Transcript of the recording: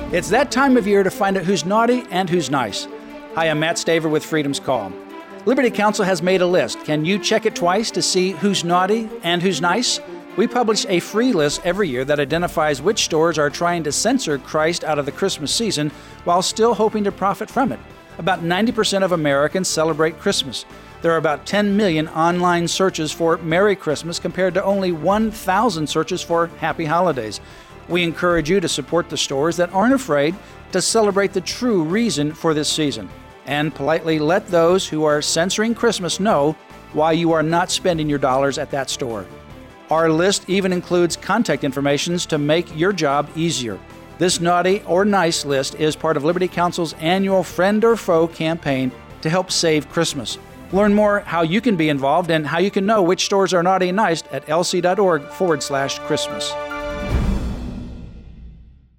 It's that time of year to find out who's naughty and who's nice. Hi, I'm Matt Staver with Freedom's Call. Liberty Counsel has made a list. Can you check it twice to see who's naughty and who's nice? We publish a free list every year that identifies which stores are trying to censor Christ out of the Christmas season while still hoping to profit from it. About 90% of Americans celebrate Christmas. There are about 10 million online searches for Merry Christmas compared to only 1,000 searches for Happy Holidays. We encourage you to support the stores that aren't afraid to celebrate the true reason for this season, and politely let those who are censoring Christmas know why you are not spending your dollars at that store. Our list even includes contact information to make your job easier. This naughty or nice list is part of Liberty Counsel's annual Friend or Foe campaign to help save Christmas. Learn more how you can be involved and how you can know which stores are naughty and nice at lc.org/Christmas.